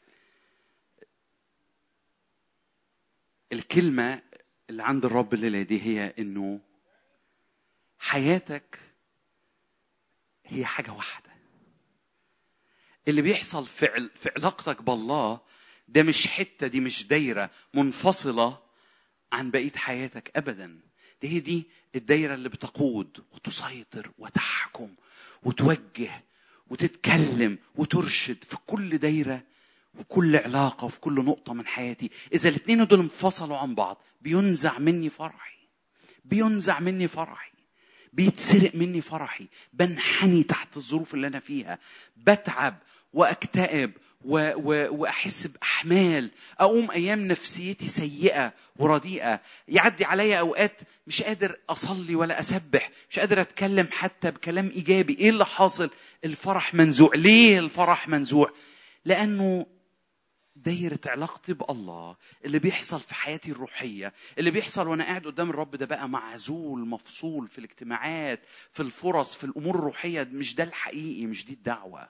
الكلمة اللي عند الرب الليلة دي هي إنه حياتك هي حاجة واحدة. اللي بيحصل في في علاقتك بالله ده مش حتة، دي مش دايرة منفصلة عن بقية حياتك أبدا. دي هي دي الدايرة اللي بتقود وتسيطر وتحكم وتوجه وتتكلم وترشد في كل دايرة وكل علاقة وفي كل نقطة من حياتي. إذا الاثنين دول انفصلوا عن بعض بينزع مني فرحي، بينزع مني فرحي، بيتسرق مني فرحي، بنحني تحت الظروف اللي أنا فيها، بتعب وأكتئب و... و... وأحس بأحمال، أقوم أيام نفسيتي سيئة ورديئة، يعدي عليا أوقات مش قادر أصلي ولا أسبح، مش قادر أتكلم حتى بكلام إيجابي. إيه اللي حاصل؟ الفرح منزوع. ليه الفرح منزوع؟ لأنه دايرة علاقتي بالله، اللي بيحصل في حياتي الروحية، اللي بيحصل وأنا قاعد قدام الرب ده بقى معزول مفصول في الاجتماعات، في الفرص، في الأمور الروحية. مش ده الحقيقي، مش دي الدعوة.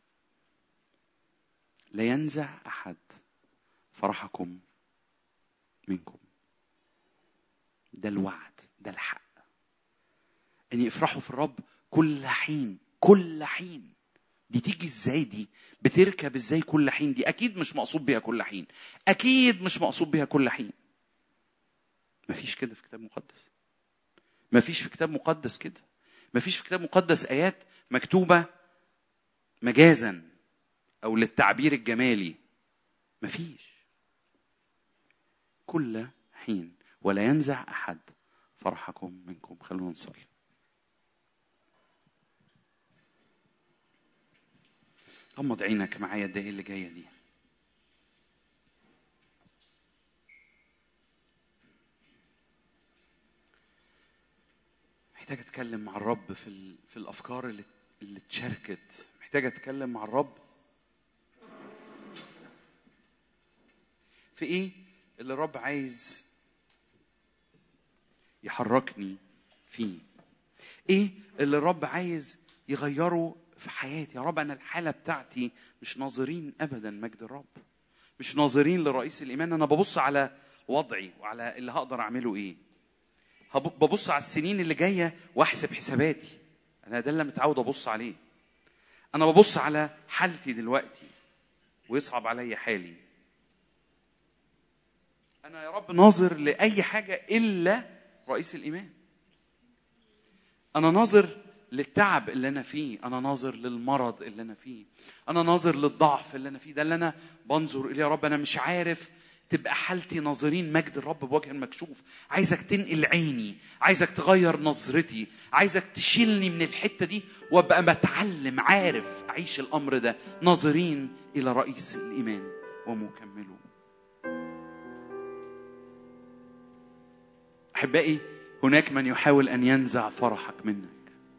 لا ينزع أحد فرحكم منكم. ده الوعد، ده الحق، أن يفرحوا في الرب كل حين. كل حين دي تيجي ازاي؟ دي بتركب ازاي كل حين؟ دي اكيد مش مقصود بيها كل حين، اكيد مش مقصود بيها كل حين. مفيش كده في كتاب مقدس، مفيش في كتاب مقدس كده، مفيش في كتاب مقدس ايات مكتوبة مجازا او للتعبير الجمالي. مفيش. كل حين ولا ينزع احد فرحكم منكم. خلونا نصلي. غمض عينك معايا الدقيقة اللي جاية دي. محتاج اتكلم مع الرب في في الافكار اللي اللي اتشاركت. محتاج اتكلم مع الرب في ايه اللي الرب عايز يحركني فيه، ايه اللي الرب عايز يغيره في حياتي. يا رب أنا الحالة بتاعتي مش ناظرين أبدا مجد الرب، مش ناظرين لرئيس الإيمان. أنا ببص على وضعي وعلى اللي هقدر أعمله إيه، ببص على السنين اللي جاية وأحسب حساباتي. أنا ده اللي متعود أبص عليه. أنا ببص على حالتي دلوقتي ويصعب علي حالي. أنا يا رب ناظر لأي حاجة إلا رئيس الإيمان. أنا ناظر للتعب اللي أنا فيه، أنا ناظر للمرض اللي أنا فيه، أنا ناظر للضعف اللي أنا فيه. ده اللي أنا بنظر إليه. يا رب أنا مش عارف تبقى حالتي ناظرين مجد الرب بوجه مكشوف. عايزك تنقل عيني، عايزك تغير نظرتي، عايزك تشيلني من الحتة دي وابقى بتعلم عارف أعيش الأمر ده ناظرين إلى رئيس الإيمان ومكمله. أحبائي، هناك من يحاول أن ينزع فرحك منك.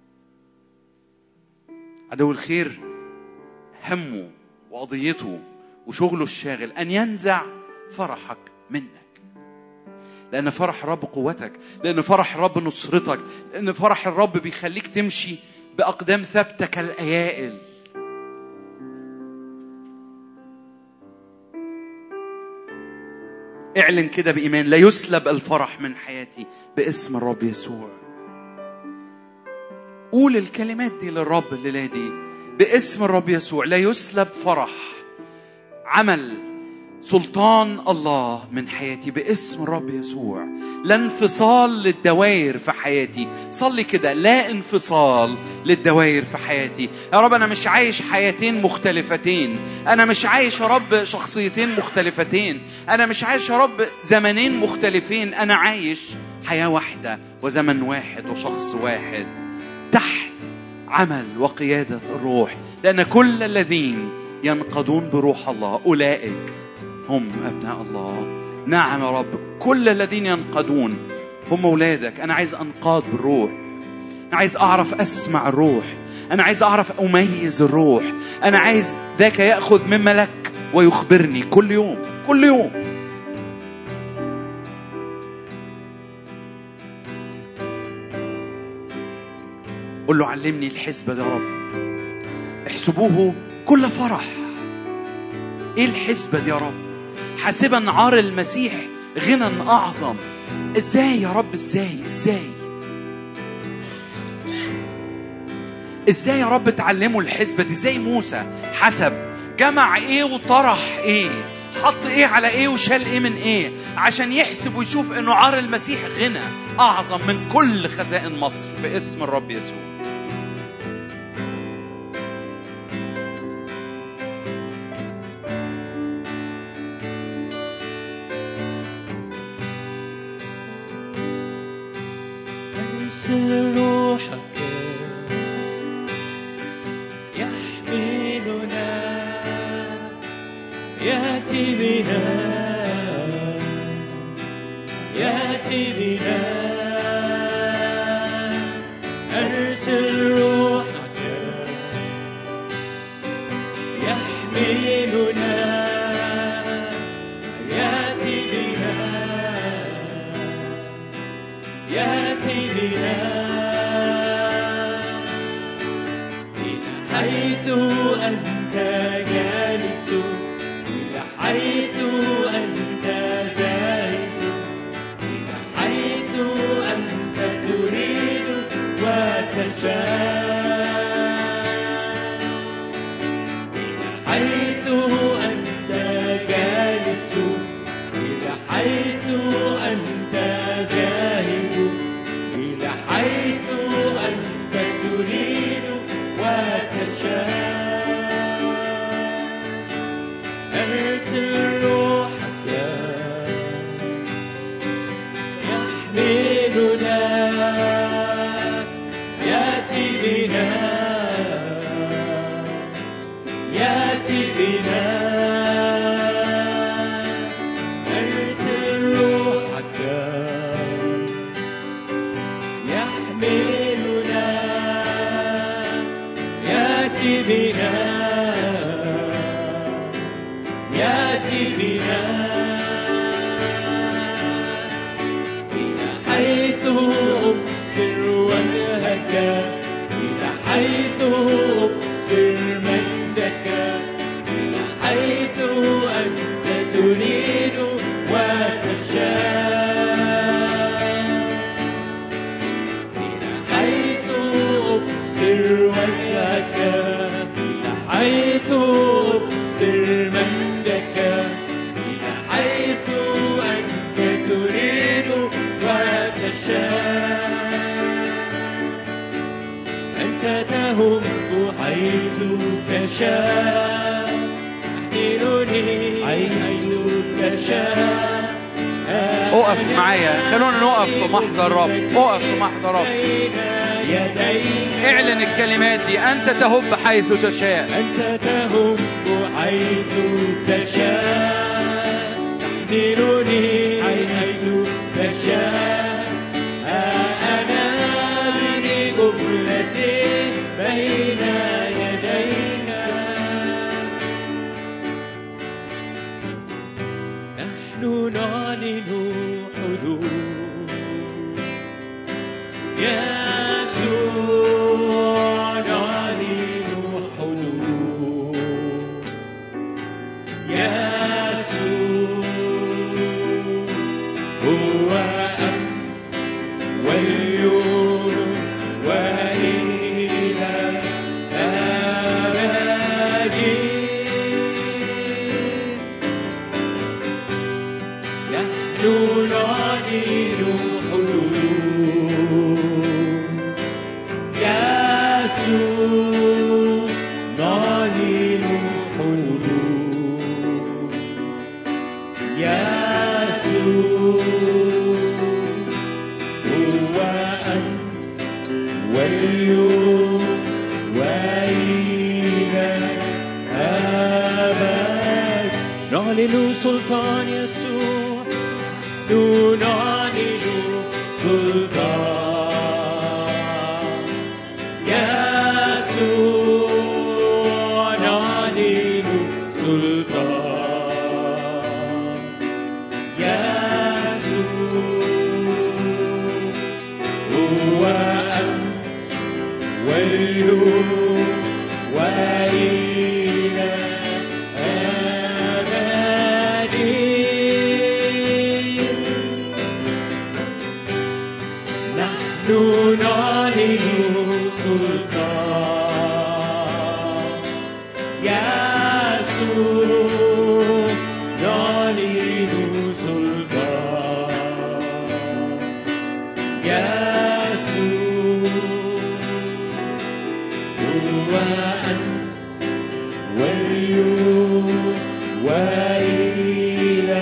عدو الخير همه وقضيته وشغله الشاغل أن ينزع فرحك منك، لأن فرح الرب قوتك، لأن فرح الرب نصرتك، لأن فرح الرب بيخليك تمشي بأقدام ثابتة كالأيائل. اعلن كده بإيمان: لا يسلب الفرح من حياتي باسم الرب يسوع. قول الكلمات دي للرب الليلة دي: باسم الرب يسوع لا يسلب فرح عمل سلطان الله من حياتي باسم الرب يسوع. لا انفصال للدوائر في حياتي. صلي كده: لا انفصال للدوائر في حياتي. يا رب أنا مش عايش حياتين مختلفتين، أنا مش عايش يا رب شخصيتين مختلفتين، أنا مش عايش يا رب زمنين مختلفين، أنا عايش حياة واحدة وزمن واحد وشخص واحد تحت عمل وقيادة الروح، لأن كل الذين ينقضون بروح الله أولئك هم أبناء الله. نعم يا رب، كل الذين ينقضون هم أولادك. أنا عايز أنقاض بالروح، أنا عايز أعرف أسمع الروح، أنا عايز أعرف أميز الروح، أنا عايز ذاك يأخذ مما لك ويخبرني كل يوم كل يوم. قل له علمني الحسبة ده يا رب، احسبوه كل فرح. ايه الحسبة دي يا رب؟ حاسبا عار المسيح غنى أعظم. ازاي يا رب؟ ازاي ازاي ازاي يا رب تعلموا الحسبة دي؟ ازاي موسى حسب، جمع ايه وطرح ايه، حط ايه على ايه وشال ايه من ايه، عشان يحسب ويشوف انه عار المسيح غنى اعظم من كل خزائن مصر باسم الرب يسوع. روحك يحملنا يأتي بنا يأتي بنا. أرسل روحك يحملنا يأتي بنا يأتي بنا حيث أنت جالس، إلى حيث أنت ذاهب، إلى حيث أنت تريد وتشاء، إلى حيث أنت جالس، إلى حيث أنت ذاهب، إلى حيث أنت تريد وتشاء. أرسل روحك يحملنا يأتي بنا يأتي بنا. أرسل روحك يحملنا يأتي بنا يأتي بنا إلى حيث أبصر وجهك، إلى حيث أبصر مجدك، إلى حيث أنت تريد وتشاء، إلى حيث أبصر وجهك، إلى حيث أبصر مجدك، إلى حيث أنت تريد وتشاء. أنت تهم حيث تشاء، تحملني حيث تشاء. اقف معايا، خلونا نقف في محضر رب، اقف في محضر رب، اعلن الكلمات دي. أنت تهب حيث تشاء، أنت تهب حيث تشاء، تحملني حيث تشاء. أنا بجملتي بين يديك، نحن نعلن حدود يسوع، نعلن حدود يسوع، هو أمس واليوم وإلى الأبد. نحن نعلن حدود يسوع، نعلن حدود يسوع، هو أمس واليوم نعلن سلطان يسوع نعلن سلطان يسوع نعلن سلطان يسوع هو أمس واليوم وإلى أبد نحن نعلن سلطان يسوع نعلن سلطان يسوع هو أمس واليوم وإلى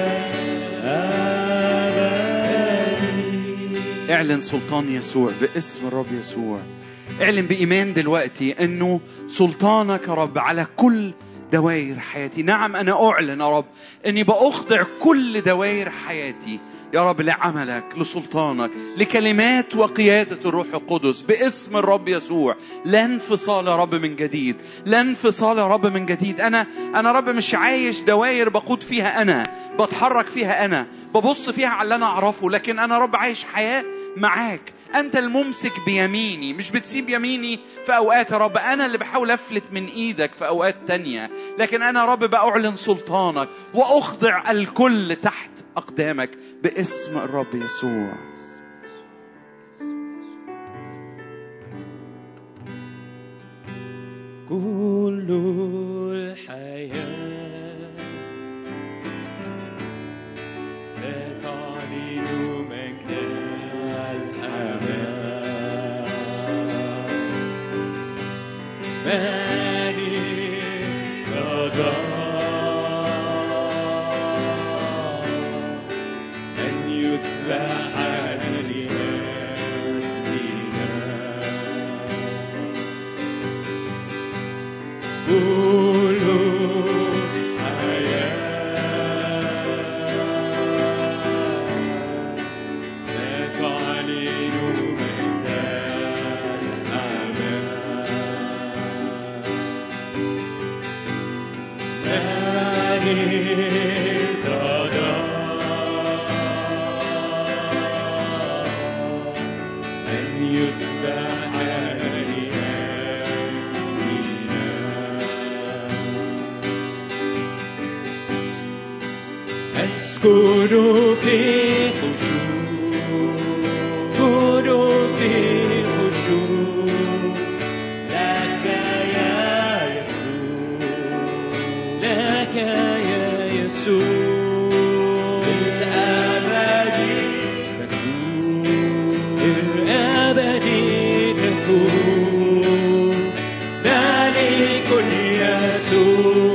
أبد. اعلن سلطان يسوع باسم الرب يسوع. اعلن بإيمان دلوقتي أنه سلطانك يا رب على كل دوائر حياتي. نعم أنا أعلن يا رب أني بأخضع كل دوائر حياتي يا رب لعملك، لسلطانك، لكلمات وقيادة الروح القدس باسم الرب يسوع. لا انفصال يا رب من جديد، لا انفصال يا رب من جديد. أنا أنا رب مش عايش دوائر بقود فيها أنا، بتحرك فيها أنا، ببص فيها على اللي أنا أعرفه، لكن أنا رب عايش حياة معاك. أنت الممسك بيميني، مش بتسيب يميني في أوقات يا رب، أنا اللي بحاول أفلت من إيدك في أوقات تانية، لكن أنا رب بأعلن سلطانك وأخضع الكل تحت أقدامك باسم الرب يسوع. كل الحياة تعلن مجد الأمان مالك رضا أن يسبح لأجلنا كل كونوا في خشوع كونوا في خشوع لك يا يسوع لك يا يسوع الأبد تكون الأبد تكون ملك يسوع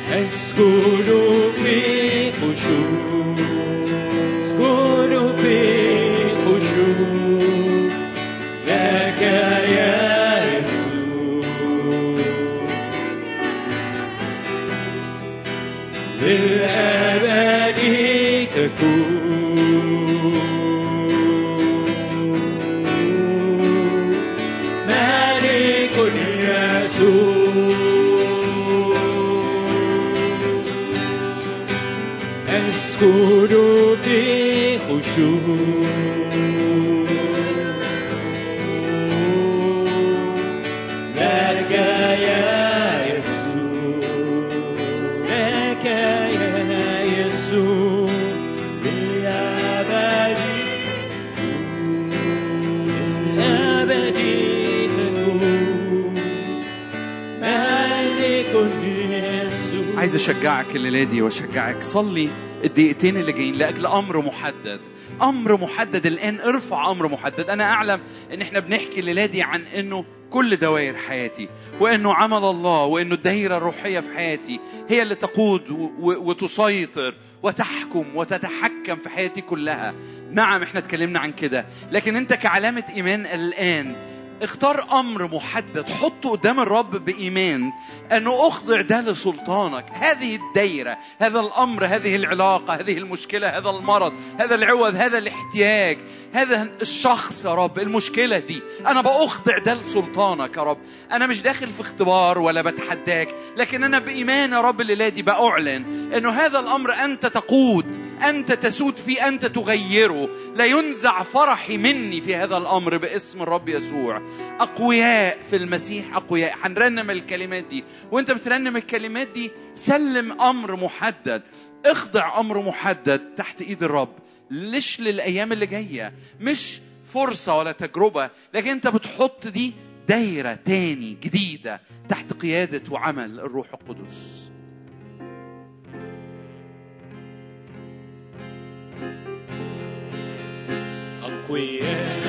أسكن في خشوع أسكن في خشوع لك يا يسوع للأبد تكون ملك يسوع أسكن في خشوع لك يا يسوع لك يا يسوع للأبد للأبد تكون ملك يسوع. عايز أشجعك الليلة دي وأشجعك صلي الدقيقتين اللي جايين لأجل أمر محدد. أمر محدد الآن. ارفع أمر محدد. أنا أعلم إن إحنا بنحكي الليلة دي عن إنه كل دوائر حياتي وإنه عمل الله وإنه الدائرة الروحية في حياتي هي اللي تقود وتسيطر وتحكم وتتحكم في حياتي كلها. نعم إحنا اتكلمنا عن كده، لكن أنت كعلامة إيمان الآن اختار أمر محدد حطه قدام الرب بإيمان أنه أخضع ده لسلطانك. هذه الدائرة، هذا الأمر، هذه العلاقة، هذه المشكلة، هذا المرض، هذا العوض، هذا الاحتياج، هذا الشخص يا رب، المشكلة دي أنا بأخضع ده لسلطانك يا رب. أنا مش داخل في اختبار ولا بتحداك، لكن أنا بإيمان يا رب الليلة دي بأعلن أنه هذا الأمر أنت تقود، أنت تسود فيه، أنت تغيره. لا ينزع فرحي مني في هذا الأمر باسم الرب يسوع. أقوياء في المسيح، أقوياء. هنرنم الكلمات دي وانت بترنم الكلمات دي سلم أمر محدد، اخضع أمر محدد تحت إيد الرب. ليش للأيام اللي جاية مش فرصة ولا تجربة، لكن انت بتحط دي دايرة تاني جديدة تحت قيادة وعمل الروح القدس. أقوياء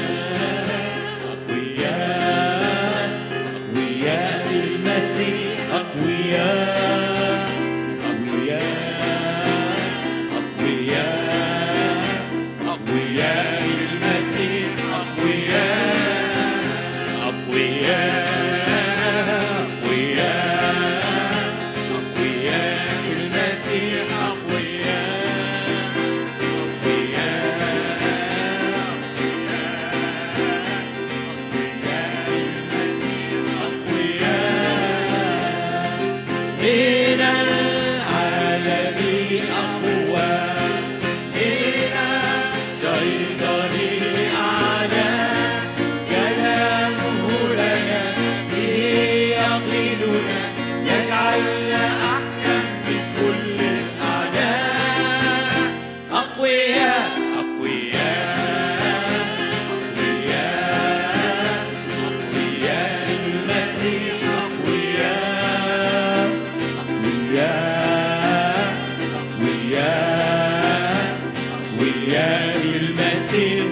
أقوياء أقوياء المسيح، أقوياء أقوياء أقوياء أقوياء المسيح، أقوياء أقوياء أقوياء أقوياء المسيح، أقوياء من العالم أقوى، من الشيطان أعلى، كلامه لنا يقيدنا، يجعلنا أحكم من كل الأعداء. أقوياء أقوياء أقوياء أقوياء المسيح، أقوياء أقوياء أقوياء أقوياء المسيح،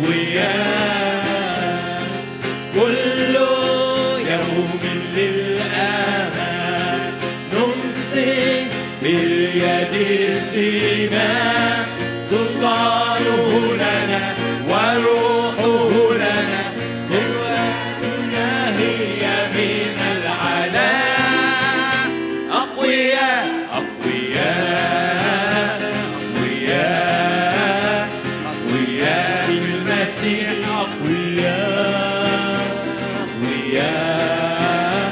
أقوياء. كل يوم للأمام نمسك باليد السماء، سلطانه لنا وروحه لنا، قوتنا هي من العلا. أقوياء أقوياء أقوياء أقوياء المسيح، أقوياء أقوياء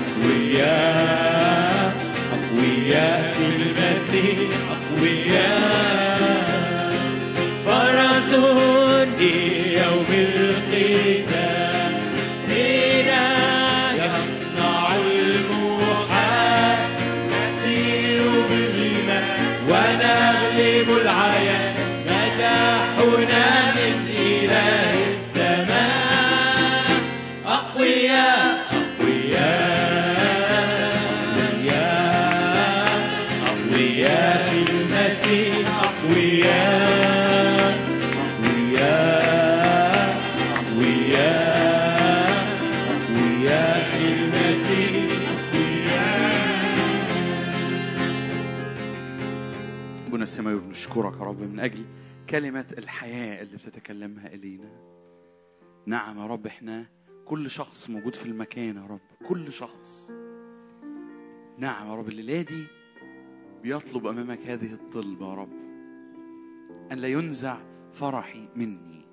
أقوياء أقوياء المسيح، أقوياء. فرس ليوم القتال بنا يصنع المحال، نسير بالماء ونغلب العيان، نجاحنا من إله السماء. أقوياء أقوياء أقوياء أقوياء المسيح، أقوياء أقوياء أقوياء أقوياء المسيح، أقوياء. أبونا السماوي بنشكرك يا رب من أجل كلمة الحياة اللي بتتكلمها إلينا. نعم يا رب، إحنا كل شخص موجود في المكان يا رب، كل شخص نعم يا رب الليلة دي بيطلب أمامك هذه الطلبة يا رب، أن لا ينزع فرحي مني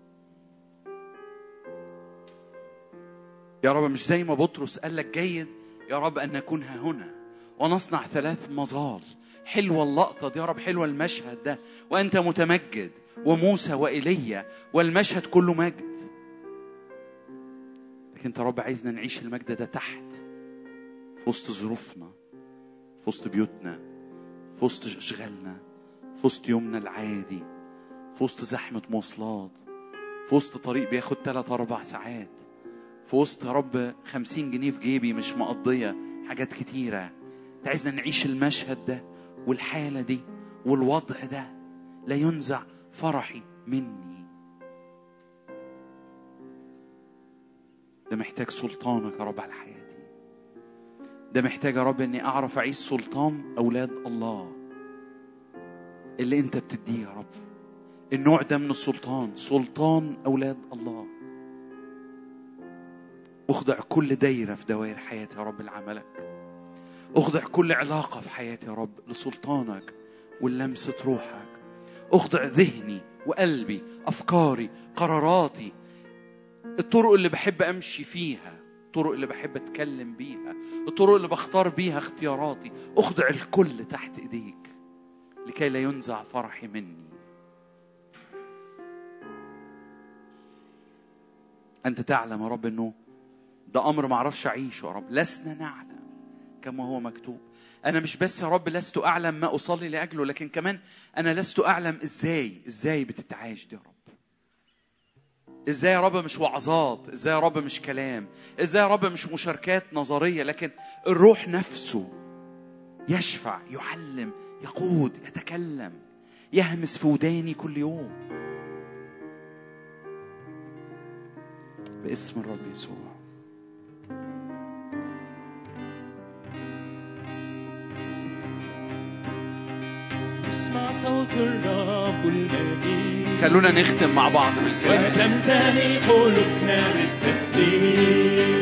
يا رب. مش زي ما بطرس قال لك جيد يا رب أن نكون ها هنا ونصنع ثلاث مظال. حلوة اللقطة دي يا رب، حلوة المشهد ده، وأنت متمجد وموسى وإيليا والمشهد كله مجد. لكن أنت رب عايزنا نعيش المجد ده تحت، في وسط ظروفنا، في وسط بيوتنا، في وسط اشغالنا، في وسط يومنا العادي، في وسط زحمة مواصلات، في وسط طريق بياخد ثلاث أربع ساعات، في وسط يا رب خمسين جنيه في جيبي مش مقضية حاجات كتيرة. أنت عايزنا نعيش المشهد ده والحالة دي والوضع ده، لا ينزع فرحي مني. ده محتاج سلطانك يا رب على حياتي. ده محتاج يا رب اني اعرف اعيش سلطان اولاد الله اللي انت بتديه يا رب. النوع ده من السلطان سلطان اولاد الله. اخضع كل دايرة في دوائر حياتي يا رب لعملك. اخضع كل علاقة في حياتي يا رب لسلطانك ولمسة روحك. اخضع ذهني وقلبي، افكاري، قراراتي، الطرق اللي بحب امشي فيها، الطرق اللي بحب اتكلم بيها، الطرق اللي بختار بيها اختياراتي. اخضع الكل تحت ايديك لكي لا ينزع فرحي مني. انت تعلم يا رب انه ده امر ما اعرفش اعيشه يا رب. لسنا نعلم كما هو مكتوب. انا مش بس يا رب لست اعلم ما اصلي لاجله، لكن كمان انا لست اعلم ازاي ازاي بتتعاش دي يا رب. ازاي يا رب مش وعظات، ازاي يا رب مش كلام، ازاي يا رب مش مشاركات نظرية، لكن الروح نفسه يشفع، يعلم، يقود، يتكلم، يهمس في وداني كل يوم باسم الرب يسوع. اسمع صوت الرب المجيد. خلونا نختم مع بعض بالكلام. وتمتلئ قلوبنا بالتسبيح.